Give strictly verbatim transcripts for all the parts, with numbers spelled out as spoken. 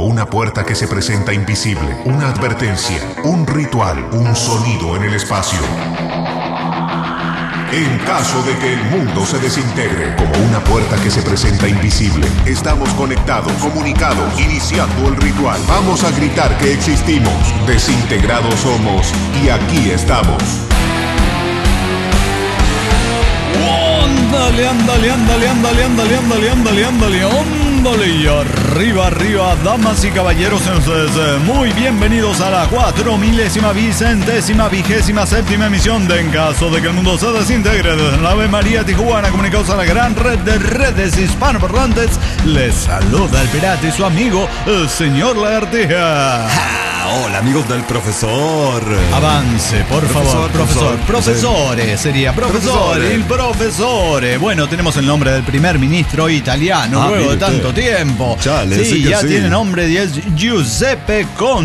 como una puerta que se presenta invisible, una advertencia, un ritual, un sonido en el espacio. En caso de que el mundo se desintegre, como una puerta que se presenta invisible, estamos conectados, comunicados, iniciando el ritual. Vamos a gritar que existimos, desintegrados somos y aquí estamos. Ándale, ándale, ándale, ándale, ándale, ándale, ándale, ándale, ándale, y arriba, arriba, damas y caballeros, entonces, muy bienvenidos a la cuatro milésima, vicentésima, vigésima, séptima emisión de En Caso de que el Mundo se Desintegre, desde la Ave María Tijuana, comunicados a la gran red de redes hispanoparlantes. Les saluda el pirata y su amigo, el señor Lagartija. Hola, amigos del profesor. Avance, por profesor, favor, profesor. profesor. Profesores, sería profesor, Profesore. el profesore. Bueno, tenemos el nombre del primer ministro italiano Ah, luego de mire tanto usted. tiempo. Chale, sí, sí que ya sí. tiene nombre y es Giuseppe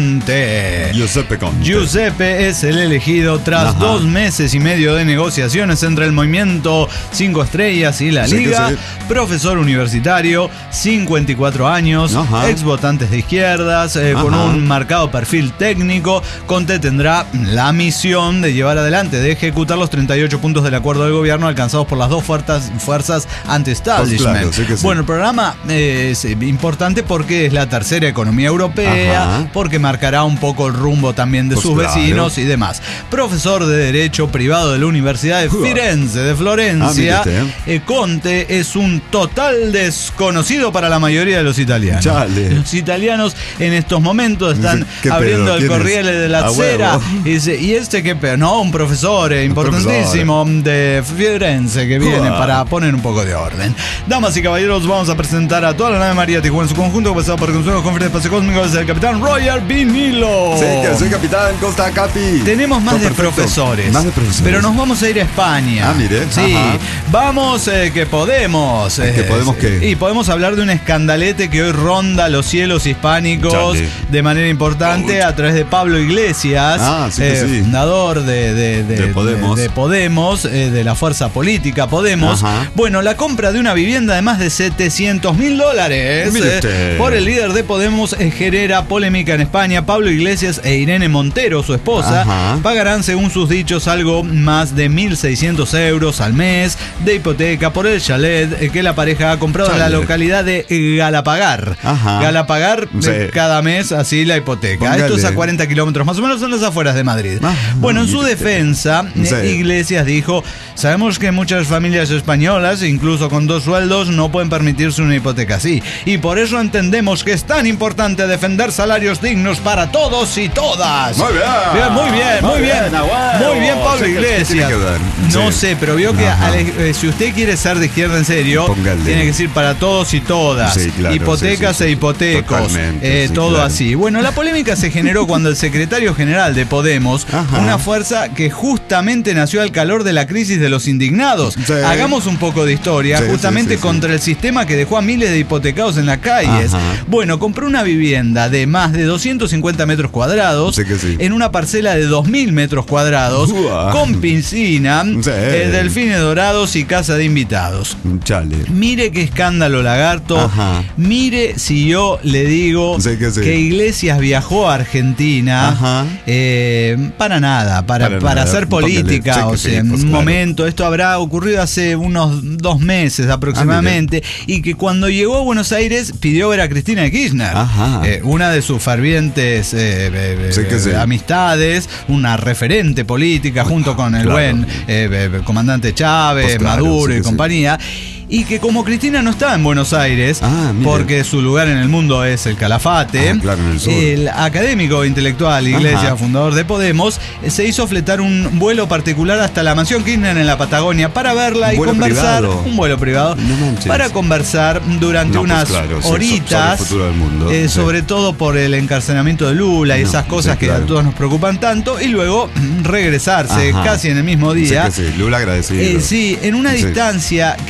Conte. Giuseppe Conte. Giuseppe es el elegido tras Ajá. dos meses y medio de negociaciones entre el movimiento Cinco Estrellas y la Sí que Liga. sí. Profesor universitario, cincuenta y cuatro años, Ajá. ex votantes de izquierdas, eh, con Ajá. un marcado perfil técnico. Conte tendrá la misión de llevar adelante, de ejecutar los treinta y ocho puntos del acuerdo de gobierno alcanzados por las dos fuerzas, fuerzas anti-establishment. Pues claro, sí que sí. Bueno, el programa eh, es importante porque es la tercera economía europea, Ajá. porque marcará un poco el rumbo también de Pues sus claro. vecinos y demás. Profesor de Derecho privado de la Universidad de Uah. Firenze, de Ah, Florencia, mire usted. eh, Conte es un total desconocido para la mayoría de los italianos. Chale. Los italianos en estos momentos están ¿Qué abriendo pedo? el ¿Quién es? Corriere de la A Sera huevo. y dice, ¿y este qué pedo? No, un profesor eh, importantísimo de Firenze que viene Uah. para poner un poco de orden. Damas y caballeros, vamos a presentar a toda la nave María Tijuana en su conjunto, pasado por el Consejo de Conferencia de Espacio Cósmico, desde el capitán Roger Vinilo. Sí, que soy capitán Costa Capi. Tenemos más Todo de perfecto. profesores, Más de profesores. pero nos vamos a ir a España. Ah, mire, sí, ajá. vamos eh, que podemos. ¿Que podemos qué? Y podemos hablar de un escandalete que hoy ronda los cielos hispánicos Chale. de manera importante a través de Pablo Iglesias, Ah, sí que eh, sí. fundador de, de, de- De Podemos. de, de Podemos, eh, de la fuerza política Podemos. Ajá. Bueno, la compra de una vivienda de más de setecientos mil dólares Mire eh, usted. por el líder de Podemos eh, genera polémica en España. Pablo Iglesias e Irene Montero, su esposa, Ajá. pagarán, según sus dichos, algo más de mil seiscientos euros al mes de hipoteca por el chalet eh, que la pareja ha comprado en la Chale. localidad de Galapagar. Ajá. Galapagar, Sí. eh, cada mes así la hipoteca. Póngale. Esto es a cuarenta kilómetros más o menos en las afueras de Madrid. Ah, bueno, en su mire. defensa, Sí. eh, Iglesias dijo, sabemos que muchas familias españolas, incluso con dos sueldos, no pueden permitirse una hipoteca así. Y por eso entendemos que es tan importante defender salarios dignos para todos y todas. Muy bien. Bien, muy bien, muy, Muy bien. bien, a huevo. Muy bien, Pablo Sí, ¿qué Iglesias. tiene que ver? No Sí. sé, pero vio que Ajá. ale- eh, si usted quiere ser de izquierda en serio, Póngale. tiene que decir para todos y todas. Sí, claro, Hipotecas sí, sí, e sí. hipotecos. Totalmente, eh, sí, todo claro. así. Bueno, la polémica se generó cuando el secretario general de Podemos, Ajá. una fuerza que justamente nació al calor de la crisis de los indignados. Sí. Hagamos un poco de historia, Sí, justamente sí, sí, sí. contra el sistema que dejó a miles de hipotecados en las calles. Ajá. Bueno, compró una vivienda de más de doscientos cincuenta metros cuadrados Sí que sí. en una parcela de dos mil metros cuadrados Uah. con piscina, Sí. eh, delfines dorados y casa de invitados. Chale. Mire qué escándalo, lagarto. Ajá. Mire si yo le digo Sí que sí. Iglesias viajó a Argentina Ajá. eh, para nada, para, Para para nada. hacer Póngale. política. Sí que o sí, sea, en pues un claro. momento, esto habrá ocurrido hace unos dos meses aproximadamente, y que cuando llegó a Buenos Aires pidió ver a Cristina Kirchner, Ajá. eh, una de sus fervientes eh, eh, Sí que sí. amistades, una referente política junto con el claro. buen eh, eh, comandante Chávez, Pues claro, Maduro sí y que sí. compañía. Y que como Cristina no estaba en Buenos Aires, Ah, mire. porque su lugar en el mundo es el Calafate, Ah, claro, en el sur. el académico intelectual Iglesias, Ajá. fundador de Podemos, eh, se hizo fletar un vuelo particular hasta la mansión Kirchner en la Patagonia para verla y ¿Vuelo conversar, privado? un vuelo privado, No manches. para conversar durante No, pues unas claro, sí, so- horitas, sobre el futuro del mundo, eh, sí. sobre todo por el encarcelamiento de Lula y No, esas cosas sí, que claro. a todos nos preocupan tanto, y luego regresarse Ajá. casi en el mismo Sí día. que sí. Lula agradecido. Eh, sí, en una Sí. distancia que bien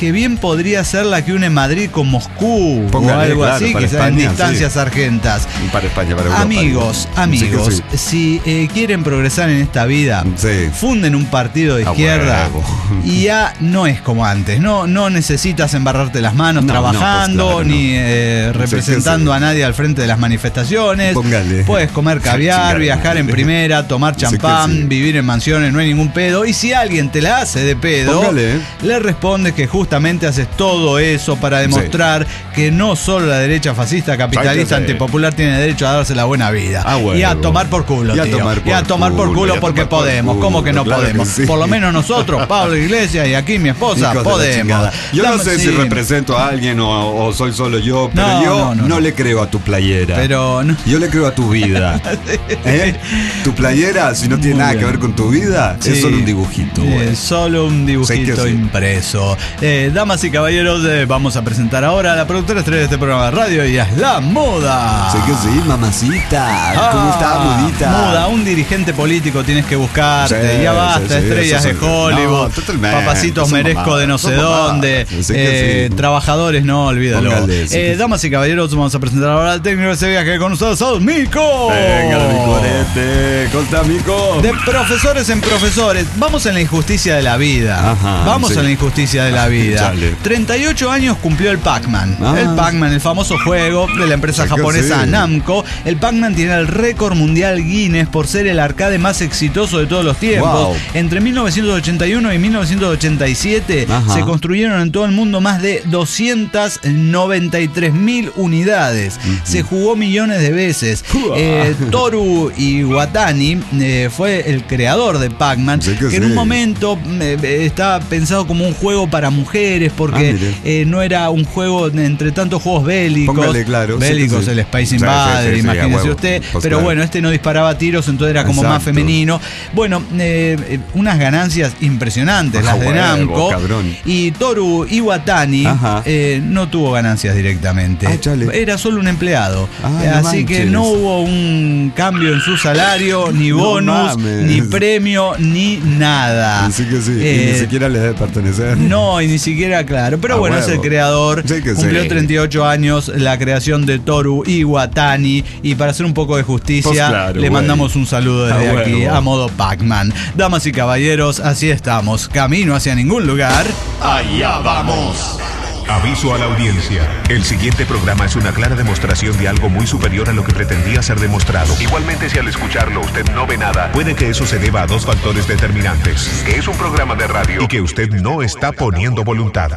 podría ser la que une Madrid con Moscú. Póngale, o algo claro, así, para quizás España, en distancias sí. argentas. Para España, para Europa. Amigos, Sí, amigos, que sí. si eh, quieren progresar en esta vida, Sí. funden un partido de A izquierda huevo. y ya no es como antes. No, no necesitas embarrarte las manos No, trabajando, no, pues claro, ni no. eh, representando Sí, sí, sí. a nadie al frente de las manifestaciones. Póngale. Puedes comer caviar, Chingada viajar en madre. primera, tomar Sí que champán, sí. vivir en mansiones, no hay ningún pedo. Y si alguien te la hace de pedo, Póngale. le respondes que justamente haces todo eso para demostrar que no solo la derecha fascista, capitalista, Sí que sí. antipopular tiene derecho a darse la buena vida. Ah, huevo. Y a tomar por culo, Y a tío. tomar por y a tomar por culo, culo y a porque tomar por podemos. culo, ¿Cómo que no claro que podemos? sí. Por lo menos nosotros, Pablo Iglesias y aquí mi esposa, Hijos de la podemos. chingada. Yo Dame- no sé sí. si represento a alguien o, o soy solo yo, pero No, yo no, no, no, no. le creo a tu playera. Pero no. Yo le creo a tu vida. ¿Eh? Tu playera, si no tiene Muy nada bien. que ver con tu vida, Sí. es solo un dibujito. Eh, güey. solo un dibujito Sé que sí. impreso. Eh, damas y caballeros, eh, vamos a presentar ahora a la productora estrella de este programa de radio y es la moda. Sé que sí, mamacita. ¿Cómo está, Ah, mudita? Muda, un dirigente político tienes que buscarte. Sí, ya basta, sí, sí, estrellas eso de es- Hollywood, no, totalmente, papacitos son merezco mamadas, de no sé son mamadas, dónde, sí que eh, sí. trabajadores, no, olvídalo. Póngale, sí Eh, que sí. damas y caballeros, vamos a presentar ahora al técnico de ese viaje con nosotros, al Mico. Venga, mi corete. ¿Cómo está, mico? De profesores en profesores, vamos en la injusticia de la vida. Ajá, vamos sí. en la injusticia de la vida. Chale. treinta y ocho años cumplió el Pac-Man. Ah. El Pac-Man, el famoso juego de la empresa Sí que japonesa sí. Namco. El Pac-Man tiene el récord mundial Guinness por ser el arcade más exitoso de todos los tiempos. Wow. Entre mil novecientos ochenta y uno y mil novecientos ochenta y siete Ajá. se construyeron en todo el mundo más de doscientas noventa y tres mil unidades. Se jugó millones de veces. Eh, Toru Iwatani eh, fue el creador de Pac-Man, Sí que que en sí. un momento eh, estaba pensado como un juego para mujeres porque Ah, mire. eh, no era un juego entre tantos juegos bélicos. Póngale, claro, sí que bélicos, sí. el Space Sí, Invader, sí, sí, sí, imagínese a huevo. usted. Pues pero claro. bueno, este no disparaba tiros, entonces era como más Exacto. femenino. Bueno, eh, eh, unas ganancias impresionantes, Ah, las de huevo, Namco. cabrón. Y Toru Iwatani Ajá. eh, no tuvo ganancias directamente. Ah, chale. Era solo un empleado. Ah, Eh, no Así que manches. no hubo un cambio en su salario, ni No bonus, mames. ni premio, ni nada. Sí que sí. y Eh, ni siquiera le debe pertenecer. No, y ni siquiera claro. Pero A bueno, es el huevo. creador. Sí que Cumplió sí. treinta y ocho años la creación de Toru Iwatani. Y para hacer un poco de justicia, Pues claro, le güey. mandamos un saludo desde A aquí huevo. a modo Pac-Man. Damas y caballeros, así estamos. Camino hacia ningún lugar. Allá vamos. Aviso a la audiencia. El siguiente programa es una clara demostración de algo muy superior a lo que pretendía ser demostrado. Igualmente, si al escucharlo usted no ve nada, puede que eso se deba a dos factores determinantes. Que es un programa de radio y que usted no está poniendo voluntad.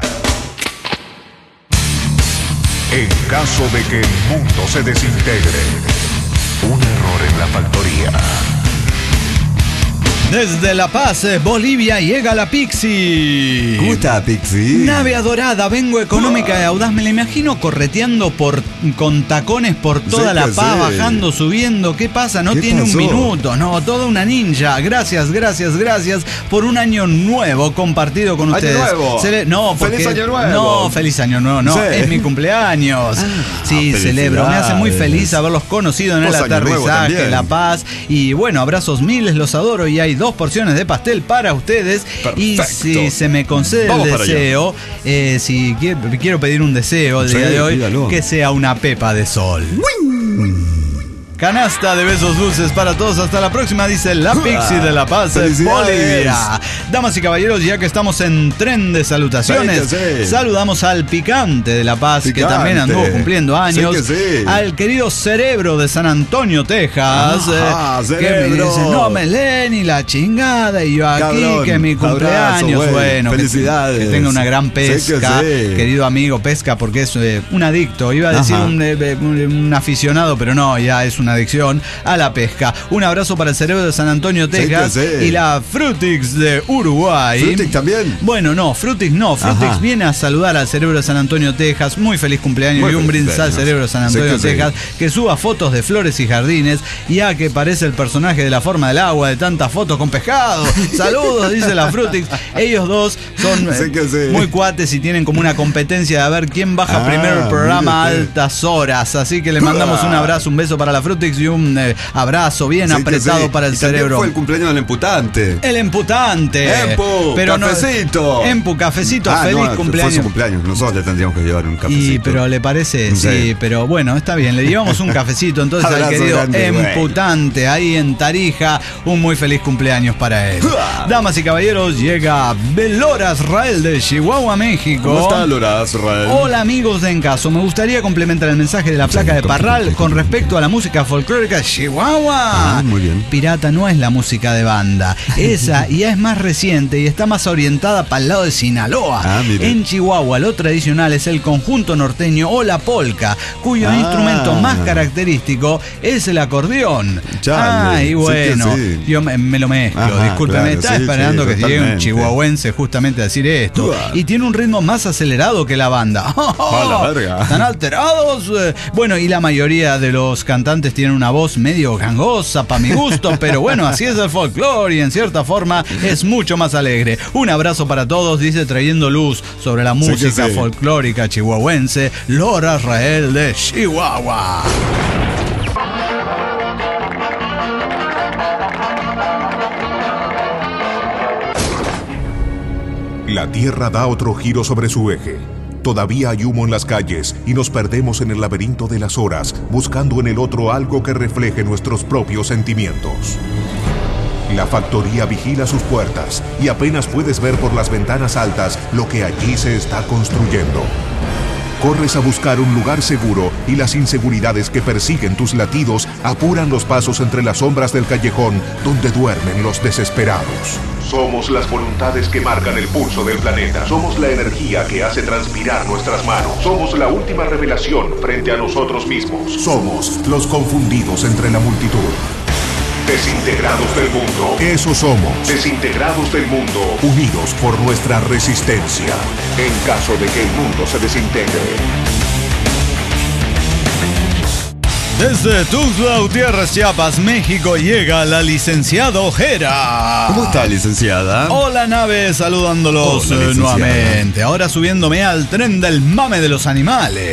En caso de que el mundo se desintegre, un error en la factoría. Desde La Paz, eh, Bolivia, llega la Pixie. ¿Cómo está, Pixie? Nave adorada, vengo económica y audaz. Me la imagino correteando por, con tacones por toda Sí La que Paz, sí. bajando, subiendo. ¿Qué pasa? No ¿Qué tiene pasó? un minuto. No, toda una ninja. Gracias, gracias, gracias por un año nuevo compartido con ¡Año ustedes. nuevo! Se le- no, porque, ¡Feliz año nuevo! No, feliz año nuevo, no. Sí. Es mi cumpleaños. sí, ah, celebro. Me hace muy felicidades. feliz haberlos conocido en el Pues año nuevo aterrizaje, también. La Paz. Y bueno, abrazos miles, los adoro. Y hay dos porciones de pastel para ustedes. Y Perfecto. si se me concede Vamos el para allá. deseo, eh, si quiero, quiero pedir un deseo el Sí, día de hoy, pídalo. que sea una pepa de sol. Canasta de besos dulces para todos. Hasta la próxima, dice la Pixie de La Paz, Felicidades. Bolivia. Damas y caballeros, ya que estamos en tren de salutaciones, Sí que sí. saludamos al Picante de La Paz, que Picante. también anduvo cumpliendo años. Sí que sí. Al querido Cerebro de San Antonio, Texas, Ajá, eh, que me Cerebro. dice, no me leen ni la chingada. Y yo aquí, Cabrón, que mi abrazo, cumpleaños, güey. bueno, que- Felicidades. Que, tenga una gran Sí que pesca. sí. Querido amigo, pesca porque es eh, un adicto. Iba a decir Ajá. un, eh, un, un aficionado, pero no, ya es una adicción a la pesca. Un abrazo para el Cerebro de San Antonio, Sí que Texas, sí. y la Frutix de Uruguay. ¿Frutic también? Bueno, no, Frutix no. Frutix Ajá. viene a saludar al Cerebro de San Antonio, Texas. Muy feliz cumpleaños Muy y un feliz brindis al cumpleaños. Cerebro de San Sí Antonio, que sí. Texas. Que suba fotos de flores y jardines. Y a que parece el personaje de La Forma del Agua, de tantas fotos con pescado. Saludos, dice la Frutix. Ellos dos son eh, Sí que sí. muy cuates y tienen como una competencia de a ver quién baja Ah, primero el programa a mire usted. altas horas. Así que le mandamos un abrazo, un beso para la Frutix. Nutix y un eh, abrazo bien Sí, apretado sí. para el Y también cerebro. fue el cumpleaños del emputante. El emputante. Empu, pero cafecito. No, Empu, cafecito, Ah, feliz no, cumpleaños. Fue su cumpleaños. Nosotros le tendríamos que llevar un cafecito. Y pero le parece, sí, Sí. pero bueno, está bien, le llevamos un cafecito entonces al Abrazo querido grande, emputante ahí en Tarija, un muy feliz cumpleaños para él. Damas y caballeros, llega Belora Israel de Chihuahua, México. ¿Cómo está Lora Israel? Hola amigos de En Caso, me gustaría complementar el mensaje de la placa de Parral con respecto a la música folclórica de Chihuahua. Ah, muy bien. Pirata no es la música de banda, esa ya es más reciente y está más orientada para el lado de Sinaloa. Ah, mire. En Chihuahua lo tradicional es el conjunto norteño o la polca, cuyo Ah. instrumento más característico es el acordeón. Chale, Ay, sí bueno, que sí. yo me, me lo mezclo, Ajá, discúlpeme, claro, estaba sí, esperando sí, que llegue un totalmente. chihuahuense justamente a decir esto. Uah. Y tiene un ritmo más acelerado que la banda. A la verga. ¿Están alterados? Eh, Bueno, y la mayoría de los cantantes tienen una voz medio gangosa para mi gusto, pero bueno, así es el folclore y en cierta forma es mucho más alegre. Un abrazo para todos, dice trayendo luz sobre la que música sí. folclórica chihuahuense, Lora Israel de Chihuahua. La Tierra da otro giro sobre su eje. Todavía hay humo en las calles y nos perdemos en el laberinto de las horas, buscando en el otro algo que refleje nuestros propios sentimientos. La factoría vigila sus puertas y apenas puedes ver por las ventanas altas lo que allí se está construyendo. Corres a buscar un lugar seguro y las inseguridades que persiguen tus latidos apuran los pasos entre las sombras del callejón donde duermen los desesperados. Somos las voluntades que marcan el pulso del planeta. Somos la energía que hace transpirar nuestras manos. Somos la última revelación frente a nosotros mismos. Somos los confundidos entre la multitud. Desintegrados del mundo. Eso somos. Desintegrados del mundo. Unidos por nuestra resistencia. En caso de que el mundo se desintegre. Desde Tuxtla Gutiérrez, Chiapas, México, llega la licenciada Ojera. ¿Cómo está, licenciada? Hola, nave, saludándolos Hola, eh, licenciada. nuevamente. Ahora subiéndome al tren del mame de los animales.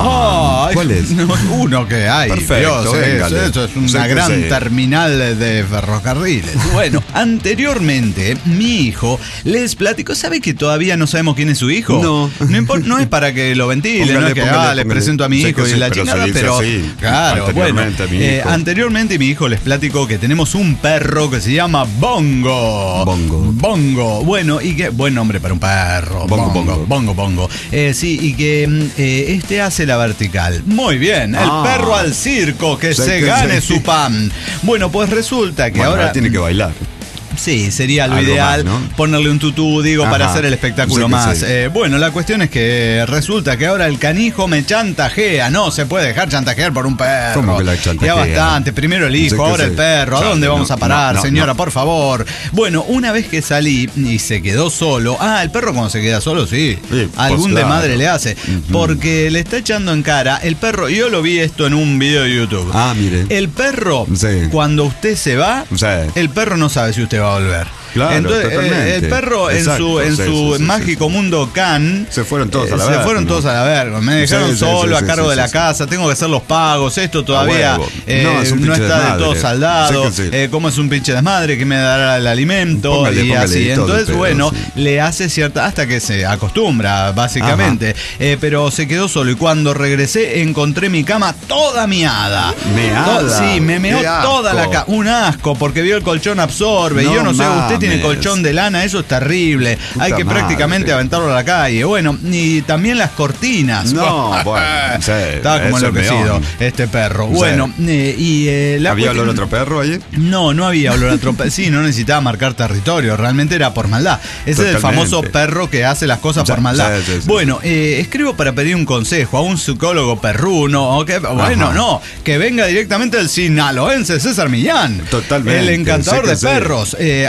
Ah, Ay, ¿cuál es? no, uno que hay. Perfecto, Dios, véngale. eso, eso es una Sé que gran sé. terminal de ferrocarriles. Bueno, anteriormente, mi hijo les platicó. ¿Sabe que todavía no sabemos quién es su hijo? No. No, impor- no es para que lo ventile, Póngale, no es que póngale, ah, les póngale. presento a mi Sé hijo que y sí, la pero se chingada, dice pero. así. Claro, bueno. Anteriormente, mi eh, hijo. anteriormente mi hijo les platicó que tenemos un perro que se llama Bongo. Bongo. Bongo. Bueno, y que. Buen nombre para un perro. Bongo, bongo. Bongo, bongo. Eh, sí, y que mm, eh, este hace la vertical. Muy bien. El Ah. perro al circo, que Sé se que gane sí. su pan. Bueno, pues resulta que Bueno, ahora. ahora tiene que bailar. Sí, sería lo Algo ideal más, ¿no? ponerle un tutú, digo, Ajá. para hacer el espectáculo Sí que más. sí. Eh, bueno, la cuestión es que resulta que ahora el canijo me chantajea. No se puede dejar chantajear por un perro. ¿Cómo que la chantajea? Ya bastante. Primero el hijo, Sí que ahora sí. el perro. ¿A Chale, dónde vamos no, a parar, no, no, señora? no. Por favor. Bueno, una vez que salí y se quedó solo. Ah, el perro cuando se queda solo, sí. Sí, Algún pues, de claro. madre le hace. Ujú. Porque le está echando en cara. El perro, yo lo vi esto en un video de YouTube. Ah, mire. El perro, Sí. cuando usted se va, Sí. el perro no sabe si usted va a volver. Claro, Entonces, totalmente. eh, el perro Exacto, en su, en sí, su sí, sí, mágico sí, sí. mundo can Se fueron todos a la se verga, fueron ¿no? todos a la verga. Me dejaron Sí, sí, solo sí, a cargo sí, de sí, la sí. casa. Tengo que hacer los pagos. Esto todavía huevo. eh, No, no, es un pinche está del desmadre. todo saldado. Sí que sí. Eh, ¿Cómo es un pinche desmadre? Que me dará el alimento Póngale, y póngale así. y todo, Entonces, pero bueno, sí. le hace cierta hasta que se acostumbra, básicamente. Eh, pero se quedó solo y cuando regresé encontré mi cama toda miada. Meada. To- Sí, me meó Qué asco. toda la cama. Un asco porque vio el colchón absorbe. y No yo no sé, usted tiene mames. colchón de lana, eso es terrible. Puta Hay que madre. prácticamente aventarlo a la calle. Bueno, y también las cortinas. No, bueno, sí, Estaba como eso es enloquecido meón. este perro. Sí. Bueno, eh, y eh, la ¿Había cuestión- olor a otro perro allí? No, no había olor a tropa. Sí, no necesitaba marcar territorio. Realmente era por maldad. Ese es el Totalmente. famoso perro que hace las cosas Sí, por maldad. sí, sí, sí. Bueno, eh, escribo para pedir un consejo a un psicólogo perruno. o que- bueno, Ajá. no. Que venga directamente el sinaloense César Millán. Totalmente, El encantador sé que de sí. perros. Eh, algunas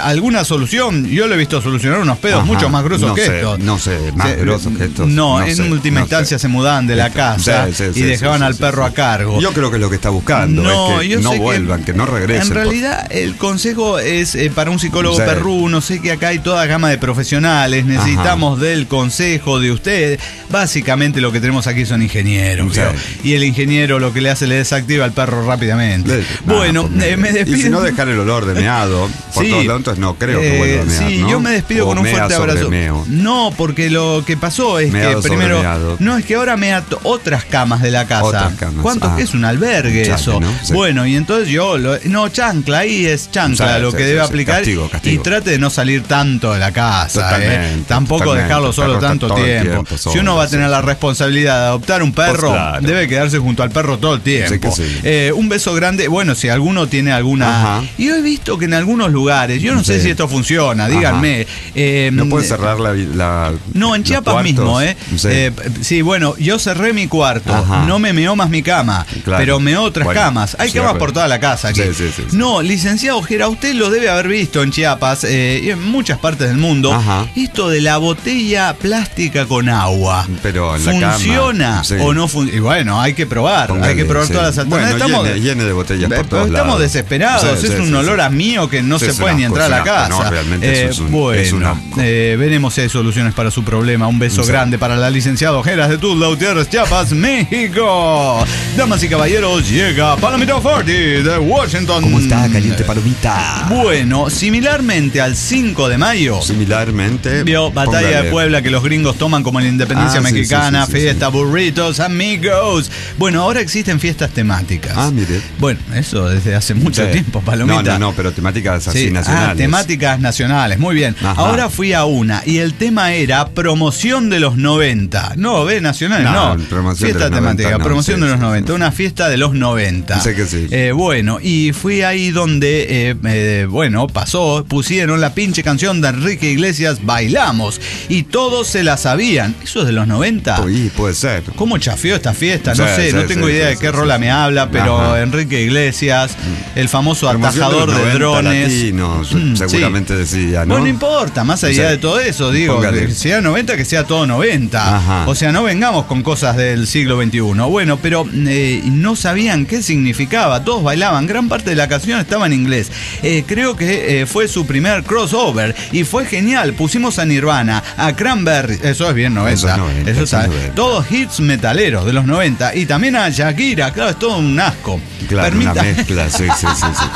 solución. Yo le he visto solucionar unos pedos Ajá, mucho más gruesos no que sé, estos. No sé, más Se- grosos que estos. No, en sé, última no instancia sé. se mudaban de la Esto- casa sí, sí, y sí, dejaban sí, al sí, perro sí. a cargo. Yo creo que es lo que está buscando No, es yo que no sé que vuelvan, que, no regresen. En por- realidad, el consejo es eh, para un psicólogo Sí. perruno. Sé que acá hay toda gama de profesionales. Necesitamos del consejo de usted. Básicamente, lo que tenemos aquí son ingenieros. Sí. ¿vio? Y el ingeniero lo que le hace le desactiva al perro rápidamente. Le- Bueno, Ah, eh, me despido. Y si no dejar el olor de meado por Sí. todos lados, entonces no creo que Eh, vuelva a mear, Sí, ¿no? yo me despido O con un mea fuerte sobre abrazo. meo. No, porque lo que pasó es Meado que sobre primero. meado. No, es que ahora mea to- otras camas de la casa. Otras camas, ¿Cuánto ah. es un albergue Chale, eso? ¿no? Sí. Bueno, y entonces yo. Lo, no, chancla, ahí es chancla Sí, lo sí, que sí, debe sí, aplicar. castigo, castigo. Y trate de no salir tanto de la casa. Totalmente, eh. Tampoco totalmente. dejarlo El solo perro está tanto todo el tiempo. tiempo Si solo, uno va a tener sí, la sí. responsabilidad de adoptar un perro, Pues claro. debe quedarse junto al perro todo el tiempo. Sí que sí. Eh, un beso grande. Bueno, si alguno tiene alguna. Ajá. Y yo he visto que en algunos lugares, yo no sé Sí. si esto funciona, díganme. eh, No puedes cerrar la, la No, en los Chiapas cuartos. mismo, ¿eh? Sí. Eh, Sí, bueno, yo cerré mi cuarto, Ajá. no me meó más mi cama, Claro. pero meó otras Bueno, camas. Hay cierre. camas por toda la casa aquí. Sí, sí, sí, sí. No, licenciado Ojera, usted lo debe haber visto en Chiapas eh, y en muchas partes del mundo. Ajá. Esto de la botella plástica con agua. Pero en la cama, ¿Funciona sí. o no funciona? Y bueno, hay que probar, Póngale, hay que probar sí. todas las alternativas. Bueno, estamos llene, llene de botellas por Eh, todos estamos lados. desesperados, Sí, es sí, un sí, olor sí. a mío que no Sí, se es puede un ni asco, entrar a es la un asco, casa. no, realmente eso es un- bueno, es un asco. eh, veremos si hay soluciones para su problema. Un beso Sí. grande para la licenciada Ojeras de Tuzla Gutiérrez, Chiapas, México. Damas y caballeros, llega Palomita Forti de Washington. ¿Cómo está, caliente palomita? Bueno, similarmente al cinco de mayo. Similarmente. Vio Batalla póngale. de Puebla que los gringos toman como la independencia Ah, sí, mexicana, sí, sí, sí, fiesta, burritos, amigos. Bueno, ahora existen fiestas temáticas. Ah, mire. Bueno, eso desde hace mucho Sí. tiempo, Palomita. No, no, no, pero temáticas así Sí, nacionales. Ah, temáticas nacionales, muy bien. Ajá. Ahora fui a una y el tema era promoción de los noventa. No, ve, nacionales, No, no. promoción fiesta de los temática, noventa, no, promoción sí, de los sí, noventa, sí. una fiesta de los noventa. Sé que sí. Eh, bueno, y fui ahí donde, eh, eh, bueno, pasó, pusieron la pinche canción de Enrique Iglesias, Bailamos, y todos se la sabían. ¿Eso es de los noventa? Uy, puede ser. ¿Cómo chafió esta fiesta? No Sí, sé, sí, no tengo sí, idea sí, de sí, qué sí, rola sí. me habla, pero Ajá. Enrique Iglesias, el famoso Promoción atajador los de, noventa drones. latinos, Mm, seguramente decía, ¿no? Bueno, no importa, más allá Sí. de todo eso, digo, Póngale. que sea noventa, que sea todo noventa. Ajá. O sea, no vengamos con cosas del siglo veintiuno. Bueno, pero eh, no sabían qué significaba, todos bailaban, gran parte de la canción estaba en inglés. Eh, creo que eh, fue su primer crossover y fue genial. Pusimos a Nirvana, a Cranberry, eso es bien noventa. Eso es noventa, Eso eso es está- noventa. todos hits metaleros de los noventa y también a Shakira, claro, es todo un asco. Claro, Permita- una mezcla, sí, sí, sí. sí.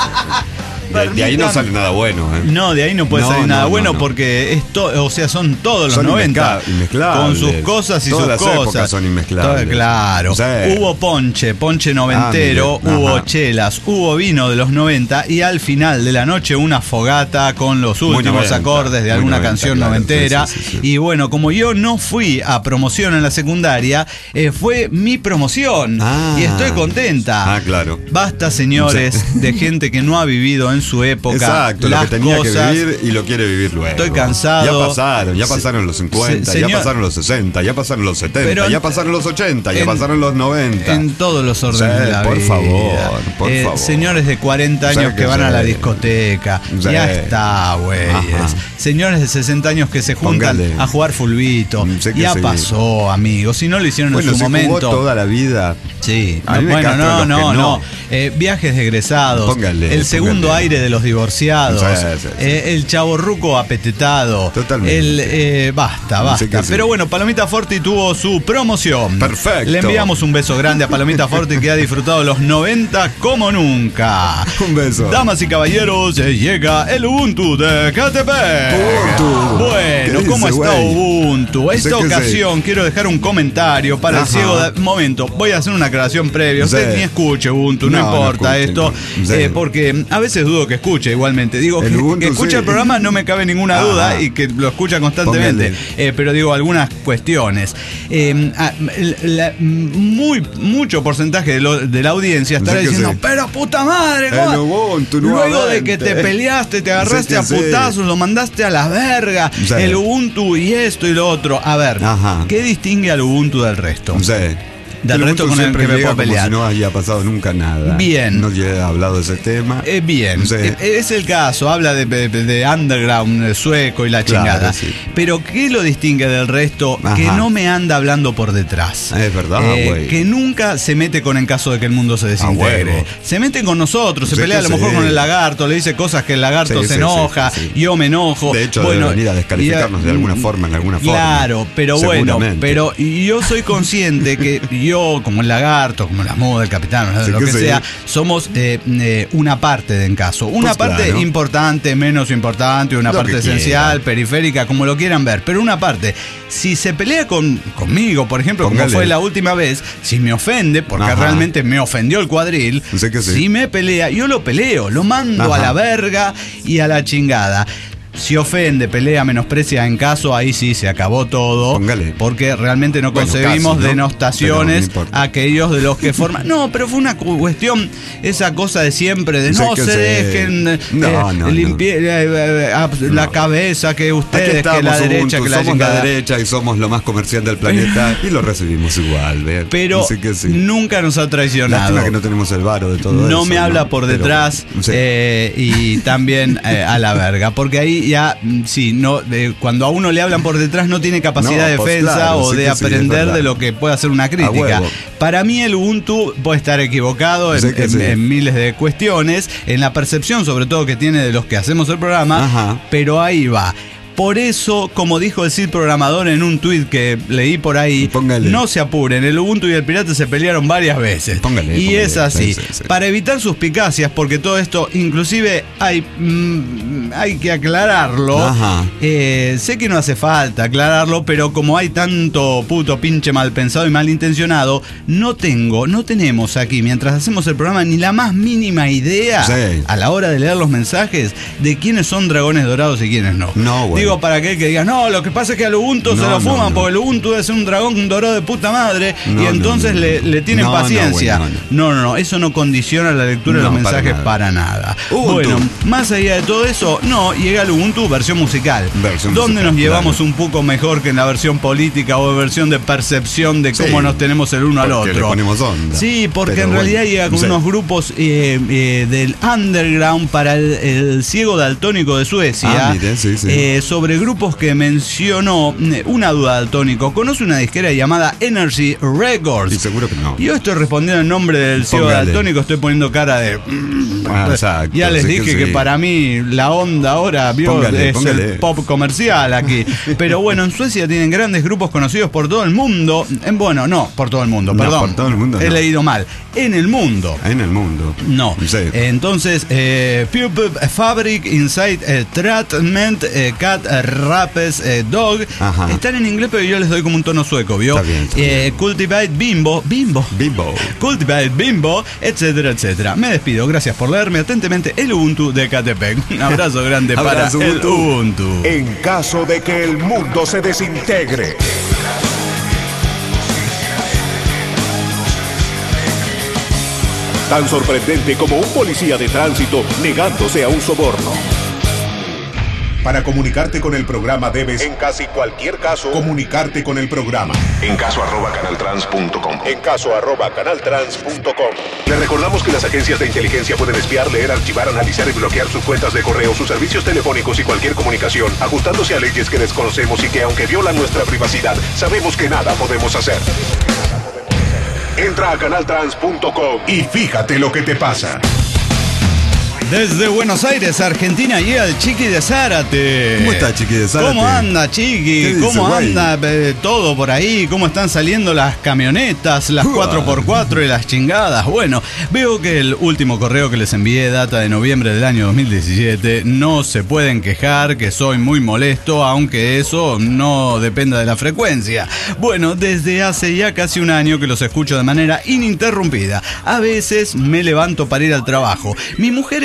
De, de ahí no Permitan- sale nada bueno, ¿eh? No, de ahí no puede No, salir no, nada no, bueno no. porque esto, o sea, son todos los Son noventa. inmezcla- inmezclables. Con sus cosas y Todas sus las cosas. épocas son inmezclables. Todo- claro. Sí. Hubo ponche, ponche noventero, Ah, mire, hubo ajá. chelas, hubo vino de los noventa y al final de la noche una fogata con los Muy últimos noventa, acordes de muy alguna noventa, canción claro, noventera. sí, sí, sí, sí. Y bueno, como yo no fui a promoción en la secundaria, eh, fue mi promoción. Ah. Y estoy contenta. Ah, claro. Basta, señores, de gente que no ha vivido en su época. Exacto, lo las que tenía cosas. que vivir y lo quiere vivir luego. Estoy cansado. Ya pasaron, ya Se- pasaron los cincuenta, se- ya señor- pasaron los sesenta, ya pasaron los setenta, Pero ya en- pasaron los ochenta, ya en- pasaron los noventa. En todos los órdenes Sí, de la por vida. favor, por Eh, favor. Señores de cuarenta años Sí, que van a la sí. discoteca. Sí. Ya está, güeyes. Ajá. Señores de sesenta años que se juntan Póngale. a jugar fulbito. Mm, sé que Ya sí. pasó, amigos. Si no lo hicieron Bueno, en su se momento. jugó toda la vida. Sí, A mí no, me bueno, castran no, los no, que no. no. Eh, viajes de egresados. Póngale, el segundo póngale. aire de los divorciados. Sí, sí, sí. eh, el chavorruco apetetado. Totalmente. El, eh, basta, Sí basta. que sí. Pero bueno, Palomita Forti tuvo su promoción. Perfecto. Le enviamos un beso grande a Palomita Forti que ha disfrutado los noventa como nunca. Un beso. Damas y caballeros, eh, llega el Ubuntu de Catepec. Ubuntu. Bueno, ¿Qué ¿cómo dice, está güey? Ubuntu? Sé Esta que sí. ocasión quiero dejar un comentario para el Ajá. ciego de... Momento, voy a hacer una aclaración previa. Usted Sí. ni escuche Ubuntu, no, No, no importa escuche, esto. no. Sí. eh, porque a veces dudo que escuche igualmente. Digo, El que, Ubuntu, que escuche sí. el programa no me cabe ninguna Ajá. duda y que lo escucha constantemente. Póngale. Eh, pero digo, algunas cuestiones. Eh, ah, la- muy, mucho porcentaje de, lo- de la audiencia estará Sé que diciendo, sí. pero puta madre, El ¿cómo? Ubuntu Luego de nuevamente. que te peleaste, te agarraste Sé que a sí. putazos, lo mandaste a la verga, Sí. el Ubuntu y esto y lo otro. A ver, Ajá. ¿qué distingue al Ubuntu del resto? Sí. del El resto Ubuntu con el que siempre me llega puedo pelear. como si no haya pasado nunca nada. Bien. No he hablado de ese tema. Eh, bien, Sí. Eh, es el caso, habla de, de, de underground eh, sueco y la Claro, chingada. sí. Pero ¿qué lo distingue del resto? Ajá. Que no me anda hablando por detrás. Es verdad, Eh, güey. que nunca se mete con en caso de que el mundo se desintegre. huevo. Se mete con nosotros, se Sí pelea a que lo mejor sí. con el lagarto, le dice cosas que el lagarto Sí, se sí, enoja, sí, sí, sí. yo me enojo. De hecho, Bueno, debe venir a descalificarnos y, de alguna forma, en alguna forma. Claro, pero bueno, Seguramente. pero yo soy consciente que yo, como el lagarto, como la moda, el capitán, Sí lo que que sí. sea, somos eh, eh, una parte de Encaso. Una Pues parte claro. importante, menos importante, una Lo parte que esencial, quieran. periférica, como lo quieran ver, pero una parte. Si se pelea con, conmigo, por ejemplo, Póngale. como fue la última vez, si me ofende, porque Ajá. realmente me ofendió el cuadril, Sí que sí. si me pelea, yo lo peleo, lo mando Ajá. a la verga y a la chingada. Si ofende, pelea, menosprecia en caso, ahí sí se acabó todo. Póngale. Porque realmente no Bueno, concebimos casi, ¿no? denostaciones Pero no importa. a aquellos de los que forman. No, pero fue una cu- cuestión, esa cosa de siempre, de Sé no que se sé. dejen eh, No, no, limpiar eh, eh, ah, la No. cabeza, que Aquí ustedes, estamos, que la derecha, Ubuntu, que la somos la chingada. derecha y somos lo más comercial del planeta y lo recibimos igual, ¿ves? Pero Así que sí. nunca nos ha traicionado. Lástima que no tenemos el varo de todo eso. No me habla por Pero, detrás sí. eh, y también eh, a la verga, porque ahí ya, mm, sí, no, eh, cuando a uno le hablan por detrás no tiene capacidad No, de pues defensa claro, o sí de que sí, es aprender verdad. de lo que puede hacer una crítica. huevo. Para mí el Ubuntu puede estar equivocado en, Sí que en- sí. en miles de cuestiones, en la percepción sobre todo que tiene de los que hacemos el programa, Ajá. pero ahí va. Por eso, como dijo el Cid Programador en un tuit que leí por ahí, Póngale. no se apuren, el Ubuntu y el Pirata se pelearon varias veces. Póngale, y póngale. es así. Sí, sí, sí. Para evitar suspicacias, porque todo esto, inclusive hay, mm, hay que aclararlo. Ajá. Eh, sé que no hace falta aclararlo, pero como hay tanto puto pinche mal pensado y malintencionado, no tengo, no tenemos aquí, mientras hacemos el programa, ni la más mínima idea Sí. a la hora de leer los mensajes de quiénes son dragones dorados y quiénes no. No, bueno. Digo, para aquel que diga, no, lo que pasa es que al Ubuntu se No, lo no, fuman no. porque el Ubuntu es un dragón dorado de puta madre No, y no, entonces no, no. le, le tienen No, no, paciencia. bueno, No, no, no, eso no condiciona la lectura de No, los para mensajes nada. para nada. Ubuntu. Bueno, más allá de todo eso, no, llega el Ubuntu versión musical. Versión donde musical, nos llevamos claro. un poco mejor que en la versión política o versión de percepción de cómo Sí, nos tenemos el uno al porque otro. le ponemos onda. Sí, porque Pero en bueno, realidad llega con sí. unos grupos eh, eh, del underground para el, el ciego daltónico de Suecia. Ah, mire, sí, sí. Eh, sobre grupos que mencionó eh, una duda daltónico. ¿Conoce una disquera llamada Energy Records? Y seguro que no. Yo estoy respondiendo en nombre del ciego Póngale. daltónico, estoy poniendo cara de... mm, Ah, exacto, ya les sí dije que que, sí. para mí la onda ahora vio, Póngale, es póngale. el pop comercial aquí. Pero bueno, en Suecia tienen grandes grupos conocidos por todo el mundo. En, bueno, no, por todo el mundo, No, perdón. por todo el mundo He no. leído mal. En el mundo. En el mundo. No. Sí. Entonces, eh, Pupil Fabric, Inside eh, Treatment, eh, Cat eh, Rapes eh, Dog. Ajá. Están en inglés, pero yo les doy como un tono sueco, ¿vio? Está bien, está Eh, Cultivate Bimbo. Bimbo. Bimbo. Cultivate Bimbo, etcétera, etcétera. Me despido. Gracias por leerme atentamente el Ubuntu de Catepec. Un abrazo grande para Abrazo, el Ubuntu. Ubuntu. En caso de que el mundo se desintegre. Tan sorprendente como un policía de tránsito negándose a un soborno. Para comunicarte con el programa debes, en casi cualquier caso, comunicarte con el programa. En caso arroba canaltrans punto com. En caso arroba canaltrans punto com. Le recordamos que las agencias de inteligencia pueden espiar, leer, archivar, analizar y bloquear sus cuentas de correo, sus servicios telefónicos y cualquier comunicación, ajustándose a leyes que desconocemos y que, aunque violan nuestra privacidad, sabemos que nada podemos hacer. Entra a canaltrans punto com y fíjate lo que te pasa. Desde Buenos Aires, Argentina, llega el Chiqui de Zárate. ¿Cómo está, Chiqui de Zárate? ¿Cómo anda, Chiqui? ¿Qué dice, ¿Cómo güey? anda eh, todo por ahí? ¿Cómo están saliendo las camionetas, las Uah. cuatro por cuatro y las chingadas? Bueno, veo que el último correo que les envié data de noviembre del año dos mil diecisiete. No se pueden quejar que soy muy molesto, aunque eso no dependa de la frecuencia. Bueno, desde hace ya casi un año que los escucho de manera ininterrumpida. A veces me levanto para ir al trabajo. Mi mujer es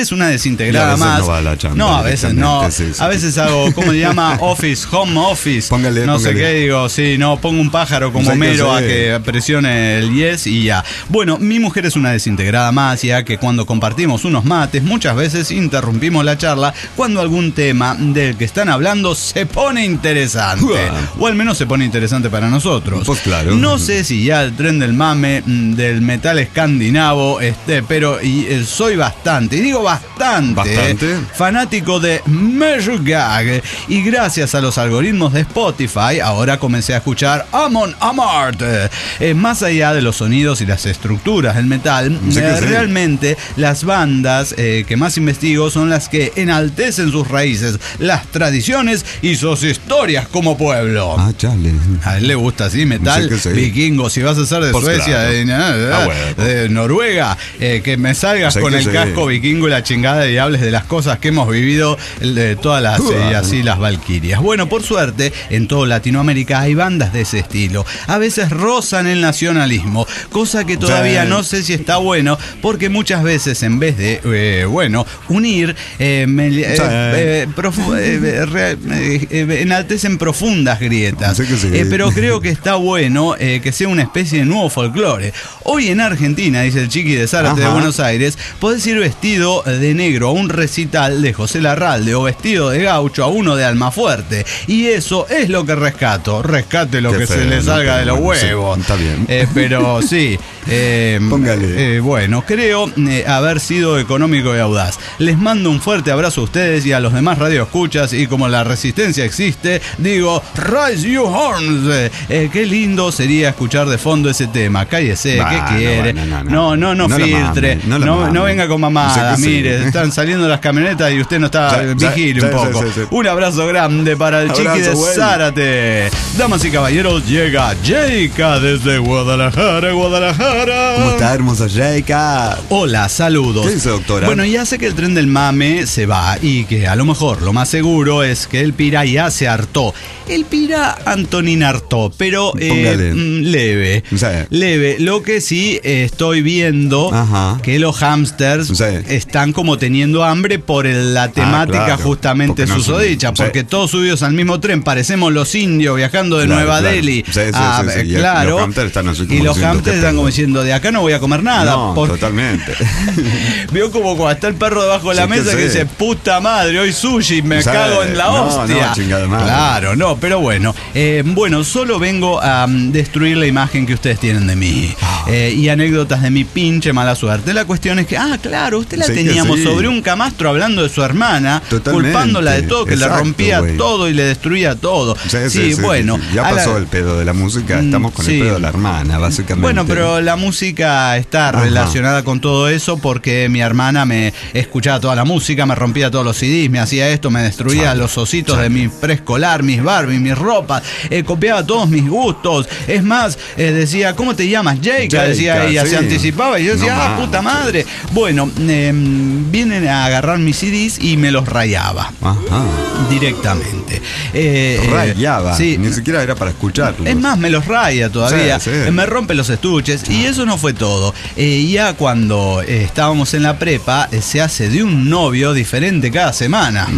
es una desintegrada Y a veces más. no va a la chamba No, a veces no. directamente, sí, sí. A veces hago, ¿cómo se llama? Office, home office. Póngale, no sé póngale. qué digo, sí, no, pongo un pájaro como Sí, que Homero a sí. que presione el yes y ya. Bueno, mi mujer es una desintegrada más, ya que cuando compartimos unos mates, muchas veces interrumpimos la charla cuando algún tema del que están hablando se pone interesante. Uah. O al menos se pone interesante para nosotros. Pues claro. No sé si ya el tren del mame, mm, del metal escandinavo, este, pero y, eh, soy bastante, y digo bastante, ¿Bastante? eh, fanático de Meshuggah. Y gracias a los algoritmos de Spotify, ahora comencé a escuchar Amon Amarth. Eh, más allá de los sonidos y las estructuras del metal, Sí que eh, sí. realmente las bandas eh, que más investigo son las que enaltecen sus raíces, las tradiciones y sus historias como pueblo. Ah, chale. A él le gusta así, metal, Sí que sí. vikingo. Si vas a ser de Pues Suecia, claro. de, de- Ah, bueno. de Noruega, eh, que me salgas Sí con que el sí. casco vikingo y la chingada y hables de las cosas que hemos vivido, el de todas las Uah. eh, así las valquirias. Bueno, por suerte, en toda Latinoamérica hay bandas de ese estilo. A veces rozan el nacionalismo, cosa que todavía Sí. no sé si está bueno, porque muchas veces en vez de, eh, bueno, unir, eh, me- eh, Sí. eh, profu- eh, re- eh, eh, enaltecen profundas grietas. Sí que sí. Eh, pero creo que está bueno eh, que sea una especie de nuevo folclore. Hoy en Argentina, dice el Chiqui de Zárate de Ajá. Buenos Aires, podés ir vestido de negro a un recital de José Larralde o vestido de gaucho a uno de Almafuerte. Y eso es lo que rescato. Rescate lo Qué que se feo, le ¿no? salga Pero de los bueno, sí, huevos. está bien. Eh, pero sí. eh, Póngale. eh, bueno, creo eh, haber sido económico y audaz. Les mando un fuerte abrazo a ustedes y a los demás radioescuchas. Y como la resistencia existe, digo, Rise You Horns. Eh, eh, qué lindo sería escuchar de fondo ese tema. Cállese, Bueno, ¿qué quiere? bueno, no, no, no. no, no, No la filtre. mame, no la no, mame. no venga con mamada. Sí que sí. Mire, están saliendo las camionetas y usted no está. Sí, Vigile sí, un sí, poco. sí, sí. Un abrazo grande para el Abrazo, Chiqui de güey. Zárate. Damas y caballeros, llega Jayka desde Guadalajara, Guadalajara. ¿Cómo está, hermosa Jayka? Hola, saludos. ¿Qué dice, doctora? Bueno, ya sé que el tren del mame se va y que a lo mejor lo más seguro es que el Pira ya se hartó. El Pira Antonín hartó, pero eh, Póngale. mm, leve. Sí. Leve. Lo que sí eh, estoy viendo Ajá. que los hamsters Sí. están como teniendo hambre por el- la temática claro, justamente porque no son- susodicha, sí. porque todos subidos al mismo tren, parecemos los indios viajando de Claro, Nueva claro. Delhi. Sí, sí, a- sí, sí. Y claro. los hamsters están así como y los diciendo, hamsters ¿qué están pedo? como diciendo, de acá no voy a comer nada. No, porque- totalmente. Vio como cuando está el perro debajo de la Sí que mesa que, sí. dice, puta madre, hoy sushi, me Sí. cago en la No, hostia. no, chingada madre. Claro, no, pero bueno. Eh, bueno, solo vengo a mm, destruir la imagen que ustedes tienen de mí. Ah. Eh, y anécdotas de mi pinche mala suerte. La cuestión es que, ah, claro, usted la Sí que teníamos sí. sobre un camastro hablando de su hermana, Totalmente. culpándola de todo, que Exacto, le rompía güey. todo y le destruía todo. Sí, sí, sí, bueno. sí. Ya a la- pasó el pedo de la música, Mm, estamos con sí. el pedo de la hermana, básicamente. Bueno, pero la música está Ajá. relacionada con todo eso porque mi hermana me escuchaba toda la música, me rompía todos los C Ds, me hacía esto, me destruía Chale, los ositos chale. de mi preescolar, mis Barbie, mis ropas, eh, copiaba todos mis gustos. Es más, eh, decía, ¿cómo te llamas? Jayka, Jayka, decía ella, sí. se anticipaba y yo decía, No ah, mames. puta madre. Bueno, eh, vienen a agarrar mis C Ds y me los rayaba Ajá. directamente. Eh, eh, Rayaba. sí. Ni siquiera era para escucharlo. Es más, me los raya todavía, Sí, sí. me rompe los estuches y eso no fue todo. Eh, ya cuando eh, estábamos en la prepa, eh, se hace de un novio diferente cada semana.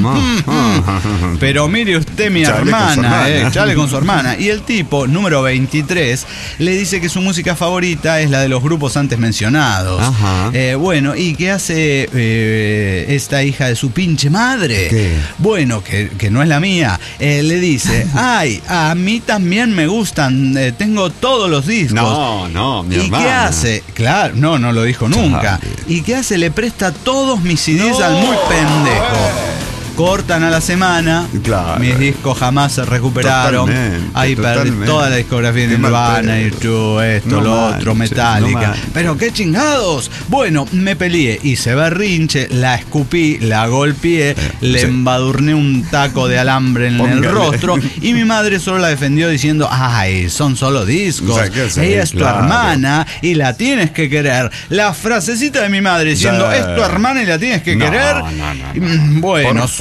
Ah. Pero mire usted, mi Chale con su hermana, hermana. eh, chale con su hermana. Y el tipo, número veintitrés, le dice que su música favorita es la de los grupos antes mencionados. Ajá. Eh, bueno, ¿y qué hace eh, esta hija de su pinche madre? ¿Qué? Bueno, que, que no es la mía. Eh, le dice, ay, a mí también me gustan, eh, tengo todos los discos. No, no, mi ¿Y hermana. qué hace? Claro, no, no lo dijo nunca. Chale. ¿Y qué hace? Le presta todos mis C Ds al muy pendejo. Cortan a la semana, Claro. mis discos jamás se recuperaron. Totalmente, Ahí perdí totalmente. toda la discografía de Qué mal Nirvana, pedo. y tú, esto, No lo manches, otro, no Metallica. manches. Pero qué chingados. Bueno, me peleé, hice berrinche, la escupí, la golpeé, le sí. embadurné un taco de alambre en Póngale. el rostro y mi madre solo la defendió diciendo, ay, son solo discos. O sea, que sí, Ella es tu claro. hermana y la tienes que querer. La frasecita de mi madre diciendo, Sí. es tu hermana y la tienes que No, querer. no, no, no. Mm, Bueno, Por su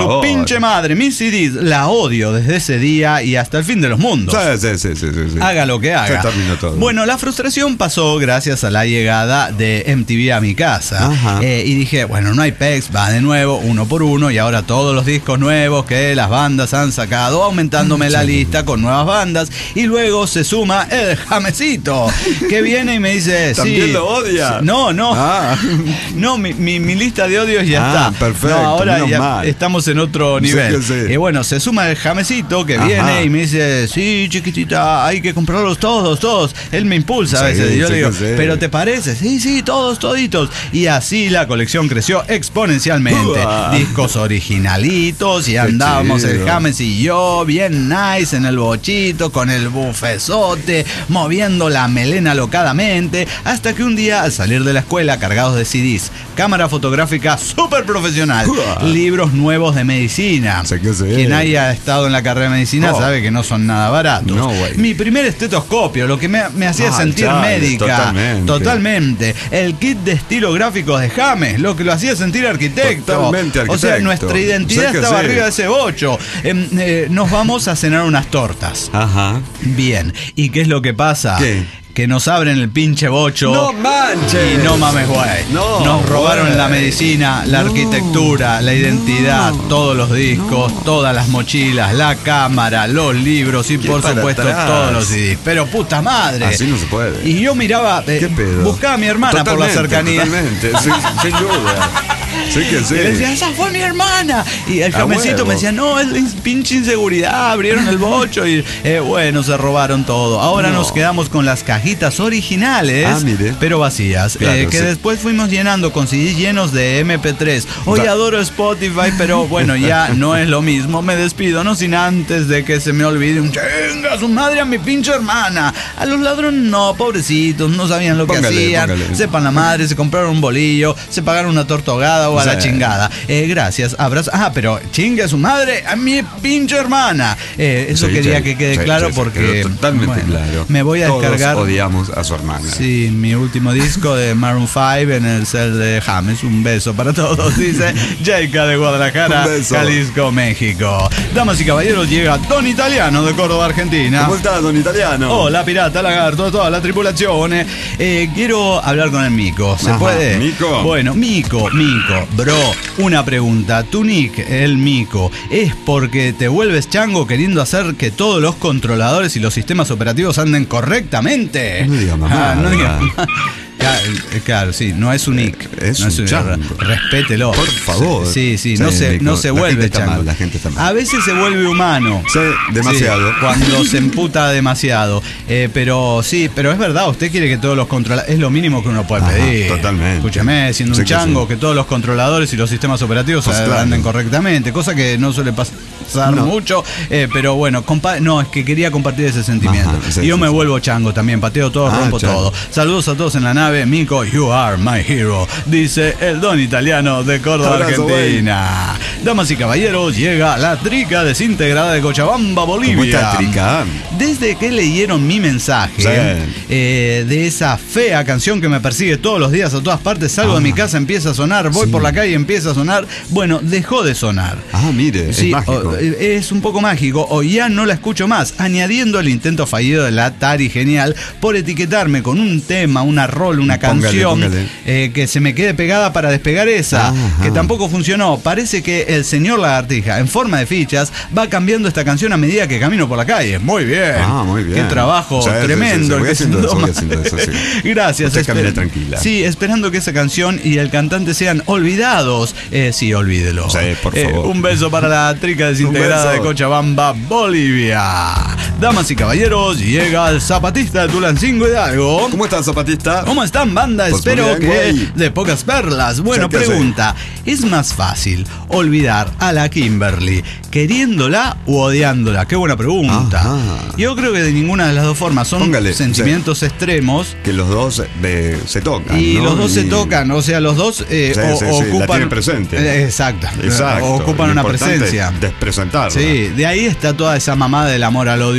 su pinche madre, mis C Ds, la odio desde ese día y hasta el fin de los mundos. Sí, sí, sí, sí, sí. Haga lo que haga. Se terminó todo. Bueno, la frustración pasó gracias a la llegada de M T V a mi casa. Eh, y dije, bueno, no hay pex, va de nuevo, uno por uno, y ahora todos los discos nuevos que las bandas han sacado, aumentándome la lista con nuevas bandas. Y luego se suma el Jamesito, que viene y me dice, ¿también sí, lo odia? No, no. Ah. No, mi, mi, mi lista de odios ya Ah, está. perfecto, No, ahora menos ya mal. estamos en otro nivel. Sí, sí. Y bueno, se suma el Jamesito que Ajá. viene y me dice, sí, chiquitita, hay que comprarlos todos, todos. Él me impulsa a Sí, veces. Y yo sí le digo, que sí. ¿pero te parece? Sí, sí, todos, toditos. Y así la colección creció exponencialmente. Uah. Discos originalitos y andábamos chido. el James y yo, bien nice, en el bochito, con el bufezote, moviendo la melena locadamente, hasta que un día, al salir de la escuela, cargados de C Ds, cámara fotográfica súper profesional, Uah. libros nuevos de medicina. Sé que sí. Quien haya estado en la carrera de medicina Oh. sabe que no son nada baratos. No, güey. Mi primer estetoscopio, lo que me, me hacía Ah, sentir chale, médica. totalmente. Totalmente. El kit de estilográficos de James, lo que lo hacía sentir arquitecto. Totalmente O sea, arquitecto. nuestra identidad Sé que estaba sí. arriba de ese bocho. Eh, eh, nos vamos a cenar unas tortas. Ajá. Bien. ¿Y qué es lo que pasa? ¿Qué? Que nos abren el pinche bocho. ¡No manches! Y no mames, güey. No, nos robaron güey. la medicina, la No. arquitectura, la identidad, No. todos los discos, todas las mochilas, la cámara, los libros y ¿Qué por para supuesto atrás? todos los C Ds. Pero puta madre. Así no se puede. Y yo miraba, eh, ¿Qué pedo? buscaba a mi hermana por la Totalmente, cercanía. Totalmente, sí, sin duda. Sí que sí. Y le decía, esa fue mi hermana. Y el A Jamesito huevo. me decía, no, es la ins- pinche inseguridad, abrieron el bocho y eh, bueno, se robaron todo. Ahora No. nos quedamos con las cajitas originales, Ah, mire. pero vacías, Claro, eh, que sí. después fuimos llenando con C Ds llenos de M P tres. Hoy Da- adoro Spotify, pero bueno, ya no es lo mismo. Me despido, no sin antes de que se me olvide un chinga su madre a mi pinche hermana. A los ladrones no, pobrecitos, no sabían lo que Póngale, hacían. póngale. Sepan la madre, se compraron un bolillo, se pagaron una torta ahogada o a la Sí. chingada. Eh, gracias, abrazo. Ah, pero chingue a su madre, a mi pinche hermana. Eh, eso Sí, quería sí, que quede sí, claro sí, sí, porque. quedó totalmente bueno, claro. Me voy a Todos descargar. odiamos a su hermana. Sí, mi último disco de Maroon cinco en el cel de James. Un beso para todos, dice Jaica de Guadalajara, Un beso. Jalisco, México. Damas y caballeros, llega Don Italiano de Córdoba, Argentina. ¿Cómo estás, don Italiano? Hola, pirata, lagarto, toda la tripulación. eh. Eh, quiero hablar con el Mico. ¿Se Ajá, puede? ¿Mico? Bueno, Mico, Mico, bro, una pregunta. Tu nick, el Mico, ¿es porque te vuelves chango queriendo hacer que todos los controladores y los sistemas operativos anden correctamente? No diga mamá. Ah, no diga mamá. Claro, eh, claro, sí, no es un nick. Es no un chango. Respételo. Por favor. Sí, sí, Sí, no se, Mico, no se la vuelve gente está chango. mal, la gente está mal. A veces se vuelve humano. Sí, demasiado. Sí, cuando se emputa demasiado. Eh, pero sí, pero es verdad, usted quiere que todos los controladores. Es lo mínimo que uno puede Ajá, pedir. totalmente. Escúcheme, siendo Sí un que chango, sí. que todos los controladores y los sistemas operativos Pues eh, claro. anden correctamente, cosa que no suele pasar No. mucho. Eh, pero bueno, compa- no, es que quería compartir ese sentimiento. Ajá, sí, y yo sí, me sí. vuelvo chango también, pateo todo, Ah, rompo chango. todo. Saludos a todos en la nave. Mico, you are my hero, dice el don italiano de Córdoba, Abrazo, Argentina. Damas y caballeros, llega la trica desintegrada de Cochabamba, Bolivia. ¿Cómo está, Trica? Desde que leyeron mi mensaje Sí. eh, de esa fea canción que me persigue todos los días a todas partes, salgo de mi casa, empieza a sonar, voy Sí. por la calle, empieza a sonar, bueno, dejó de sonar. Ah, mire, Sí, es mágico. o- es un poco mágico, o ya no la escucho más, añadiendo el intento fallido de la Atari Genial por etiquetarme con un tema, una rol, una Póngale, canción póngale. eh, que se me quede pegada para despegar esa, Ajá. que tampoco funcionó. Parece que el señor Lagartija, en forma de fichas, va cambiando esta canción a medida que camino por la calle. Muy bien. Ah, muy bien. Qué trabajo Sí, sí, tremendo. sí, sí. el Voy que haciendo se eso, voy toma. haciendo eso, sí. Gracias. Usted camine esper- tranquila. Sí, esperando que esa canción y el cantante sean olvidados. Eh, sí, olvídelo. Sí, por Eh, favor. un beso para la trica desintegrada Un de beso. Cochabamba, Bolivia. Damas y caballeros, llega el zapatista de Tulancingo Hidalgo. ¿Cómo estás, zapatista? ¿Cómo están, banda? Pues Espero muy bien, que güey. de pocas perlas. Bueno, Ya te sé. pregunta, ¿es más fácil olvidar a la Kimberly queriéndola o odiándola? Qué buena pregunta. Ajá. Yo creo que de ninguna de las dos formas son Póngale, sentimientos extremos. Que los dos eh, se tocan. Y ¿no? los dos se Y- tocan, o sea, los dos eh, Sí, o, sí, sí, la ocupan. tienen presente. Eh, exacto. Exacto. O ocupan Lo una importante presencia. es despresentarla. Sí, de ahí está toda esa mamada del amor al odio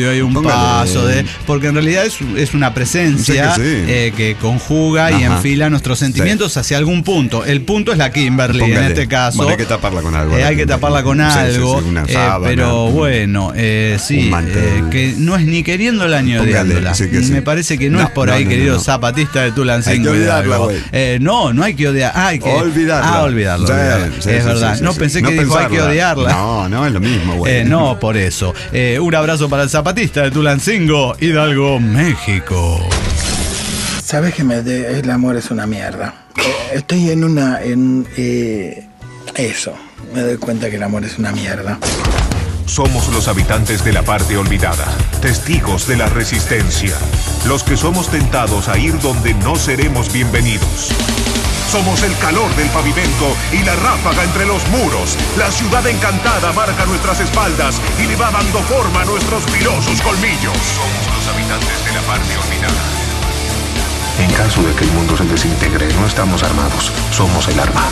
cambio, hay un Póngale. paso, de, porque en realidad es, es una presencia Sí que sí. eh, que conjuga y Ajá. enfila nuestros sentimientos Sí. hacia algún punto. El punto es la Kimberly, Póngale. en este caso. Bueno, hay que taparla con algo. Eh, la hay que Kimberly. taparla con Sí, sí, algo, sí, una eh, sábana, pero un- bueno, eh, sí, un mantel. eh, que no es ni queriéndola ni Póngale, odiándola. sí que sí. Me parece que no, No, es por no, ahí, no, querido no, no. zapatista de Tulancingo. Hay que odiarla, Hidalgo. güey. Eh, no, no hay que odiar. Ah, hay que Olvidarla. Ah, olvidarla. Sí, olvidarla. sí, es sí, verdad. sí, no sí, pensé sí. que No dijo hay que pensarla. odiarla. No, no es lo mismo, güey. Eh, no, por eso. Eh, un abrazo para el zapatista de Tulancingo, Hidalgo, México. Sabes que me de- el amor es una mierda. Eh, estoy en una. en eh, eso. Me doy cuenta que el amor es una mierda. Somos los habitantes de la parte olvidada, testigos de la resistencia, los que somos tentados a ir donde no seremos bienvenidos. Somos el calor del pavimento y la ráfaga entre los muros. La ciudad encantada marca nuestras espaldas y le va dando forma a nuestros filosos colmillos. Somos los habitantes de la parte olvidada. En caso de que el mundo se desintegre, no estamos armados, somos el arma.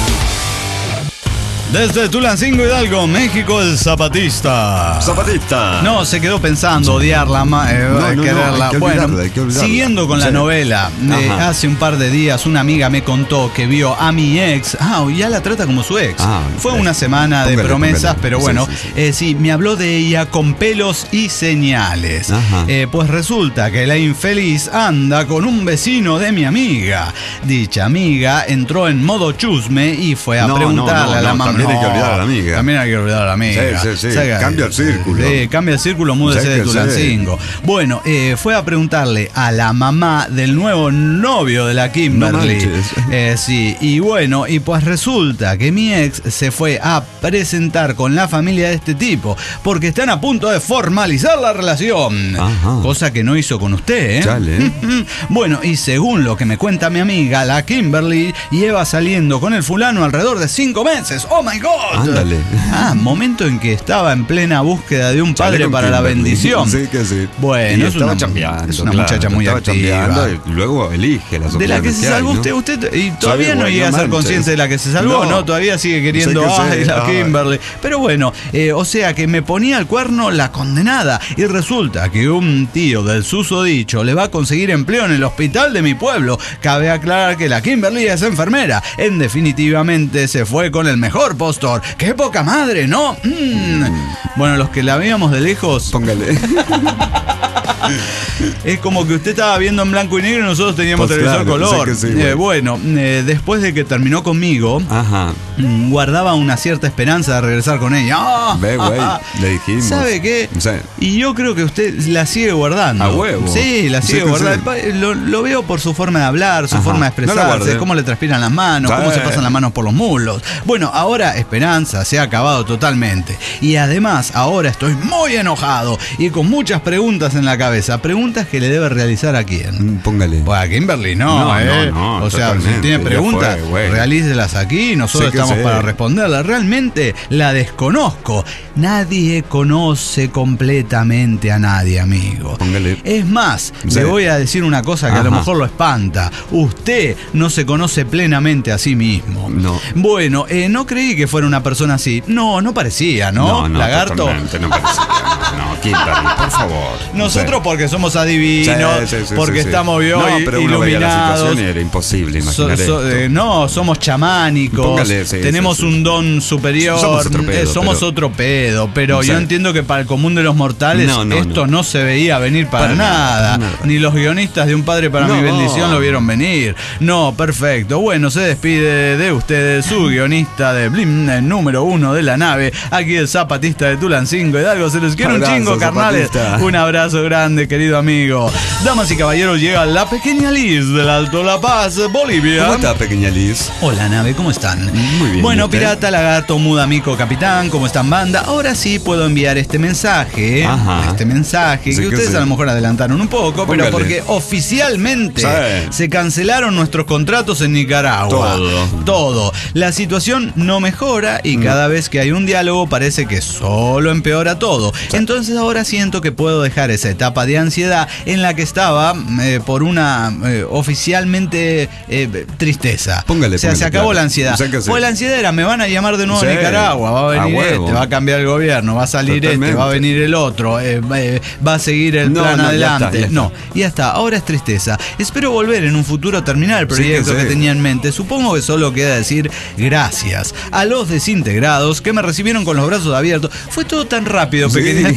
Desde Tulancingo, Hidalgo, México, el zapatista. Zapatista. No, se quedó pensando odiarla, ma- eh, No, no, no, quererla. hay que bueno, olvidarla, hay que olvidarla. siguiendo con la Sí. novela, eh, Ajá. hace un par de días una amiga me contó que vio a mi ex. Ah, ya la trata como su ex. Ah, Fue eh, una semana de póngale, promesas, póngale. pero Sí, bueno, sí, sí. eh, sí, me habló de ella con pelos y señales. Ajá. Eh, pues resulta que la infeliz anda con un vecino de mi amiga. Dicha amiga entró en modo chusme y fue a No, preguntarle no, a la no, mamá. también hay que olvidar a la amiga. También hay que olvidar a la amiga. Sí, sí, sí. Saca- Cambia el círculo. Sí, cambia el círculo, múdese Sí de que Tulancingo. Bueno, eh, fue a preguntarle a la mamá del nuevo novio de la Kimberly. No manches. Eh, sí, y bueno, y pues resulta que mi ex se fue a presentar con la familia de este tipo, porque están a punto de formalizar la relación. Ajá. Cosa que no hizo con usted, ¿eh? Chale. Bueno, y según lo que me cuenta mi amiga, la Kimberly lleva saliendo con el fulano alrededor de cinco meses. ¡Oh, my God! Ándale. Ah, momento en que estaba en plena búsqueda de un padre Chale con para la Kimberly. bendición. Sí que sí. Bueno, Y es estaba una, chambeando, es una claro, muchacha muy estaba activa. chambeando y luego elige las De la que opciones se hay, salvó ¿no? usted, usted y todavía Sabe, no güey, llega a no ser manches. consciente de la que se salvó, ¿no? No. Todavía sigue queriendo, Sé que ay, sé, la ay. Kimberly. Pero bueno, eh, o sea que me ponía el cuerno la condenada y resulta que un tío del susodicho le va a conseguir empleo en el hospital de mi pueblo. Cabe aclarar que la Kimberly es enfermera. En definitivamente se fue con el mejor postor. ¡Qué poca madre, ¿no? Mm. Bueno, los que la veíamos de lejos, Póngale. es como que usted estaba viendo en blanco y negro y nosotros teníamos Pues televisor claro, color. sé que sí, Eh, güey. bueno, eh, después de que terminó conmigo, Ajá. mm, guardaba una cierta esperanza de regresar con ella. ¡Ah! Ve, güey, le dijimos. ¿Sabe qué? Sí. Y yo creo que usted la sigue guardando. A huevo. Sí, la Sí sigue que guardando. Lo, lo veo por su forma de hablar, su Ajá. forma de No la expresarse, guarde. cómo le transpiran las manos, Sí. cómo se pasan las manos por los muslos. Bueno, ahora Esperanza se ha acabado totalmente. Y además, ahora estoy muy enojado y con muchas preguntas en la cabeza. Preguntas que le debe realizar a quién. Mm, Póngale. Pues a Kimberly no, No, ¿eh? no, no, o sea, si totalmente, tiene ya preguntas, fue, güey. realícelas aquí, nosotros Sí que estamos sí. para responderlas. Realmente la desconozco. Nadie conoce completamente a nadie, amigo. Póngale. Es más, Sí. le voy a decir una cosa que a lo Ajá. mejor lo espanta. Usted no se conoce plenamente a sí mismo. No. Bueno, eh, no creí que fuera una persona así. No, no parecía, ¿no? No, no, Lagarto. totalmente, no parecía. No, no, Kimberly, por favor. Nosotros Sí. porque somos adivinos, Sí, sí, sí, porque sí, sí. estamos vio, No, i- pero uno veía la iluminados. situación y era imposible So- imaginar so- esto. eh, no, somos chamánicos, Póngale, sí, tenemos sí, sí. un don superior, Somos otro pedo, eh, somos pero- otro pedo, pero Sí. yo entiendo que para el común de los mortales No, no, esto no. no. se veía venir para, Para nada. nada, nada. Ni los guionistas de Un Padre para No. mi bendición lo vieron venir. No, perfecto. Bueno, se despide de ustedes su guionista de Blim, el número uno de la nave, aquí el zapatista de Tulancingo Hidalgo. Se les quiere un Abrazo, chingo, carnales. zapatista. Un abrazo grande, querido amigo. Damas y caballeros, llega la pequeña Liz del Alto La Paz, Bolivia. ¿Cómo está, pequeña Liz? Hola, nave, ¿cómo están? Muy bien, Bueno, ¿y usted? pirata, lagarto, muda, mico, capitán, ¿cómo están, banda? Ahora sí puedo enviar este mensaje. Ajá. Este mensaje, Sí que que ustedes sí. a lo mejor adelantaron un poco, Póngale. pero porque oficialmente Sí. se cancelaron nuestros contratos en Nicaragua. Todo. Todo. La situación no mejora y cada vez que hay un diálogo parece que solo empeora todo. Entonces ahora siento que puedo dejar esa etapa etapa de ansiedad en la que estaba eh, por una eh, oficialmente eh, tristeza. Póngale, o sea, póngale, se acabó claro. la ansiedad. O sea, ¿qué pues la ansiedad era, me van a llamar de nuevo sí. a Nicaragua, va a venir a este, va a cambiar el gobierno, va a salir Totalmente. este, va a venir el otro, eh, eh, va a seguir el No, plan no, ya adelante. está, ya está. No, ya está, ahora es tristeza. Espero volver en un futuro a terminar el proyecto Sí, que que sí. tenía en mente. Supongo que solo queda decir gracias a los desintegrados que me recibieron con los brazos abiertos. Fue todo tan rápido, Sí. pequeña.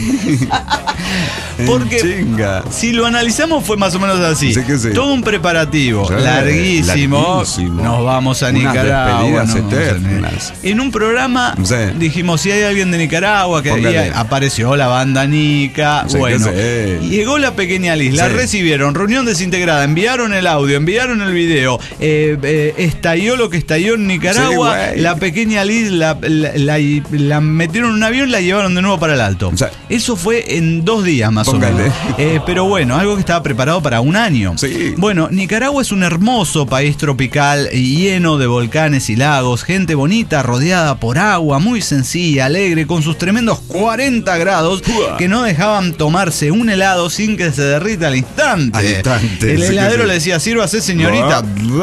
Porque Chinga. si lo analizamos fue más o menos así. Sí que sí. Todo un preparativo Sí, larguísimo. larguísimo. Nos vamos a Unas Nicaragua. despedidas nos vamos a- eternas. En un programa Sí. dijimos si hay alguien de Nicaragua que Póngale. ahí apareció la banda Nica. Sí que Bueno, sí. llegó la pequeña Liz, la Sí. recibieron, reunión desintegrada, enviaron el audio, enviaron el video, eh, eh, estalló lo que estalló en Nicaragua. Sí, güey. La pequeña Liz la, la- la- la metieron en un avión y la llevaron de nuevo para el alto. O sea, Eso fue en dos días más Póngale. o menos. Eh, pero bueno, algo que estaba preparado para un año. Sí. Bueno, Nicaragua es un hermoso país tropical lleno de volcanes y lagos, gente bonita rodeada por agua, muy sencilla, alegre, con sus tremendos cuarenta grados Uah. que no dejaban tomarse un helado sin que se derrita al instante. Al instante, El sí que heladero sí. le decía, sírvase señorita.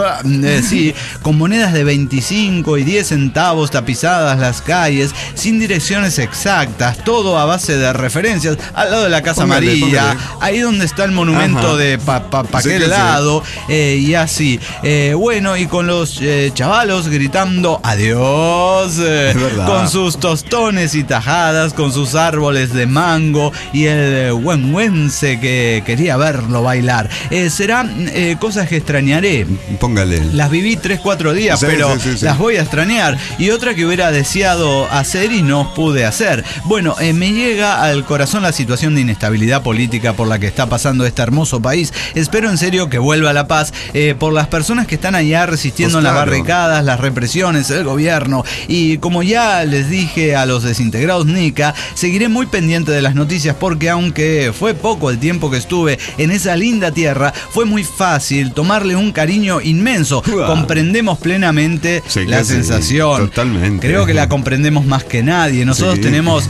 Eh, sí, con monedas de veinticinco y diez centavos tapizadas las calles, sin direcciones exactas, todo a base de referencias, al lado de la Casa Póngale, Amarilla, póngale. ahí donde está el monumento Ajá. de pa, pa, pa Sí aquel que sí. lado, eh, y así. Eh, bueno, y con los eh, chavalos gritando adiós, eh, Es verdad. con sus tostones y tajadas, con sus árboles de mango y el huenhuense que quería verlo bailar. Eh, serán eh, cosas que extrañaré. Póngale. Las viví tres, cuatro días, Sí, pero sí, sí, sí. las voy a extrañar. Y otra que hubiera deseado hacer y no pude hacer. Bueno, eh, me llega al corazón la situación de inestabilidad política por la que está pasando este hermoso país. Espero en serio que vuelva la paz eh, por las personas que están allá resistiendo Pues en las claro. barricadas, las represiones, el gobierno. Y como ya les dije a los desintegrados Nica, seguiré muy pendiente de las noticias porque aunque fue poco el tiempo que estuve en esa linda tierra, fue muy fácil tomarle un cariño inmenso. Uah. Comprendemos plenamente Sí, la que sí, sensación. totalmente. Creo que la comprendemos más que nadie. Nosotros Sí. tenemos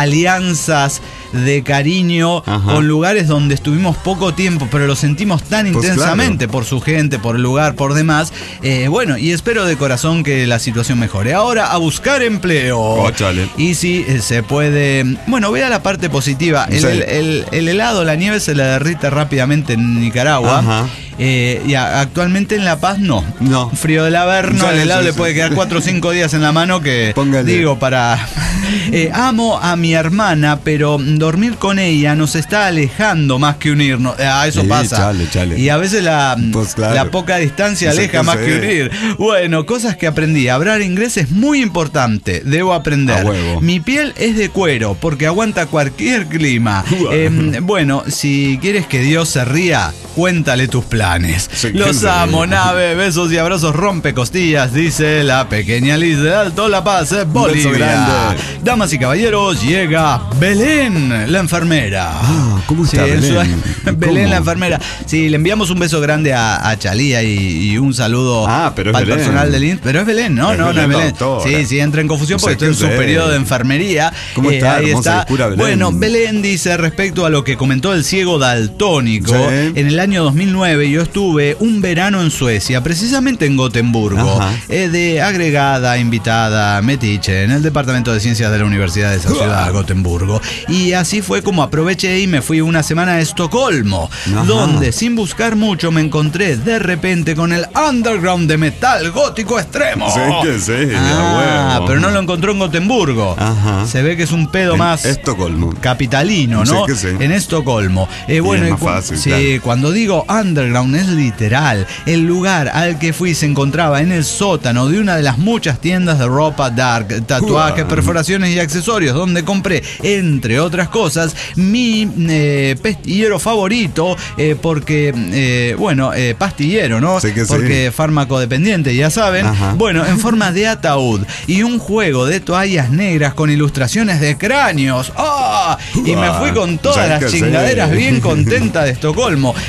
alianzas de cariño Ajá. con lugares donde estuvimos poco tiempo, pero lo sentimos tan Pues intensamente claro. por su gente, por el lugar, por demás. Eh, bueno, y espero de corazón que la situación mejore. Ahora a buscar empleo. Cóchale. Y si eh, se puede. Bueno, vea la parte positiva. El, Sí. el- el- el helado, la nieve se le derrite rápidamente en Nicaragua. Ajá. Eh, y a- actualmente en La Paz no. No. Frío del Averno, Sí, el helado sí, le sí. puede quedar cuatro o cinco días en la mano que Póngale. digo para. Eh, amo a mi hermana, pero dormir con ella nos está alejando más que unirnos. Ah, eso Sí, pasa. chale, chale. Y a veces la, Pues claro. la poca distancia Sí, aleja que más sí. que unir. Bueno, cosas que aprendí. Hablar inglés es muy importante. Debo aprender. A huevo. Mi piel es de cuero porque aguanta cualquier clima. Uah. Eh, bueno, si quieres que Dios se ría, cuéntale tus planes. Sí, Los que amo, sí. nave, besos y abrazos rompe costillas, dice la pequeña Liz de Alto La Paz, eh, Bolivia. grande. Damas y caballeros, llega Belén, la enfermera. Ah, ¿cómo está Sí, en su- Belén? Belén, ¿Cómo? la enfermera. Sí, le enviamos un beso grande a, a Chalía y, y un saludo Ah, pero es para el Belén. personal del I N S. Pero es Belén, ¿no? Es no, no Belén es Belén. la doctora. Sí, sí, entra en confusión O sea, porque estoy en ¿qué su sé? periodo de enfermería. ¿Cómo está? Ahí Hermosa está. y pura Belén. Bueno, Belén dice respecto a lo que comentó el ciego daltónico. Sí. En el año dos mil nueve yo estuve un verano en Suecia, precisamente en Gotemburgo, Ajá. eh, de agregada, invitada, metiche, en el Departamento de Ciencias de la Universidad de esa ciudad, Gotemburgo. Y así fue como aproveché y me fui una semana a Estocolmo, Ajá. donde sin buscar mucho me encontré de repente con el underground de metal gótico extremo. Sí, que sí, Ah, a huevo. pero no lo encontró en Gotemburgo. Ajá. Se ve que es un pedo En más Estocolmo. capitalino, ¿no? Sí, que sí. En Estocolmo. Eh, bueno, es y más cu- fácil, sí, claro. cuando digo underground es literal. El lugar al que fui se encontraba en el sótano de una de las muchas tiendas de ropa dark, tatuajes, Uah. perforaciones y accesorios, donde compré, entre otras cosas, mi eh, pastillero favorito, eh, porque, eh, bueno, eh, pastillero, ¿no? Sí que sí. Porque fármaco dependiente, ya saben. Ajá. Bueno, en forma de ataúd y un juego de toallas negras con ilustraciones de cráneos. ¡Ah! Y me fui con todas ¿Sabes las qué chingaderas hacer? bien contenta de Estocolmo.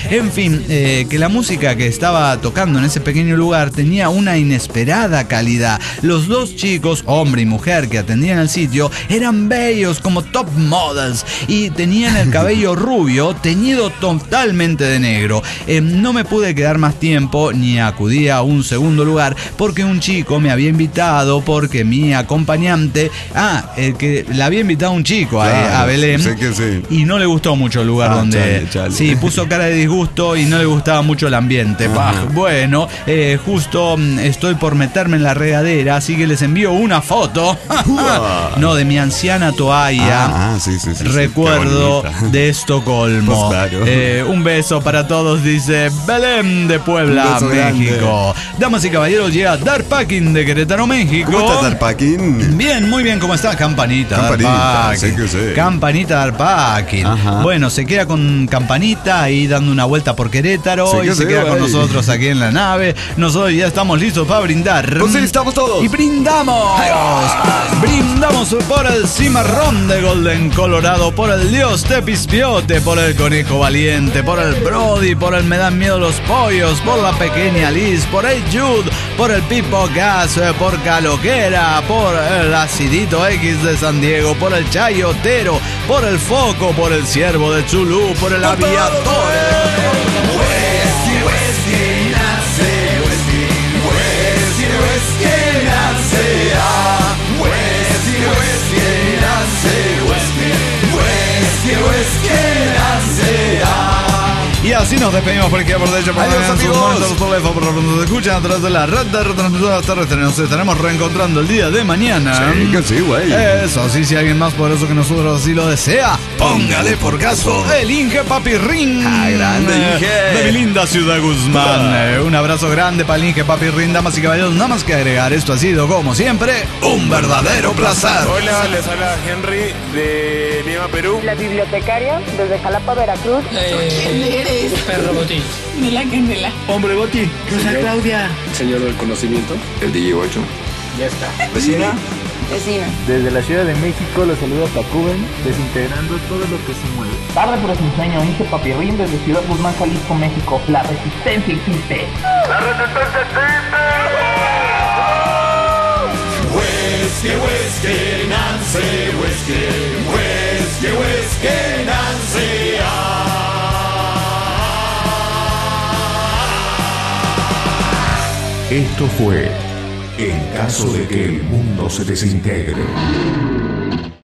En fin, eh, que la música que estaba tocando en ese pequeño lugar tenía una inesperada calidad. Los dos chicos, hombre y mujer, que atendían el sitio eran bellos como top models y tenían el cabello rubio teñido totalmente de negro. Eh, no me pude quedar más tiempo ni acudí a un segundo lugar porque un chico me había invitado, porque mi acompañante, ah, el que le había invitado un chico a, Claro, a Belén, sé que sí. y no le gustó mucho el lugar Ah, donde, chale, chale. sí, puso cara de disgusto y no le gustaba mucho el ambiente. Bah, bueno, eh, justo mm, estoy por meterme en la regadera, así que les envío una foto, no, de mi anciana toalla. Ah, ah, sí, sí, sí, sí. Recuerdo Qué bonita. de Estocolmo. Pues claro. Eh, un beso para todos, dice Belén de Puebla, Un beso México. Damas y caballeros, llega Dark Packing de Querétaro, México. ¿Cómo estás, Darpaquín? Bien, muy bien, ¿cómo está? Campanita, Campanita, Dark sé Packing. que sé. Campanita Dark Packing. Ajá. Bueno, se queda con Campanita ahí dando una vuelta por Querétaro Sé y que se sé, queda con güey. nosotros aquí en la nave. Nosotros ya estamos listos para brindar. Pues sí, estamos todos. Y brindamos. Brindamos por el cimarrón de Golden Colorado, por el dios Tepispiote, por el conejo valiente, por el Brody, por el me dan miedo los pollos, por la pequeña Liz, por el Jude, por el Pipo Gas, eh, por Caloquera, por el Acidito X de San Diego, por el Chayotero, por el Foco, por el Ciervo de Chulú, por el Aviador. Y así nos despedimos por aquí, por de hecho, por Adiós, en sus amigos. momentos, por la- por donde nos escuchan a través de la red de retransmisoras terrestres. Nos estaremos reencontrando el día de mañana. Sí, que sí, güey. Eso, sí, si alguien más poderoso que nosotros así lo desea, póngale por caso el Inge Papirrín. Ah, grande, Inge. De mi linda ciudad Guzmán. Eh, un abrazo grande para el Inge Papirrín, damas y caballeros. Nada más que agregar, esto ha sido, como siempre, un verdadero placer. Hola, les habla Henry de Lima, Perú. La bibliotecaria desde Jalapa, Veracruz. ¿Quién eres? Perro Botín. De la candela. Hombre Botín. Rosa Claudia. Señor del conocimiento. El D J ocho. Ya está. Vecina. Vecina. Desde la Ciudad de México los saluda Tacuben, desintegrando todo lo que se mueve. Tarde pero sin sueño, Inge Papirrín desde Ciudad Guzmán, Jalisco, México. La resistencia existe. ¡La resistencia existe! Whisky, whisky, Nancy, whisky, whisky, whisky, Nancy. Ah. Esto fue En caso de que el mundo se desintegre.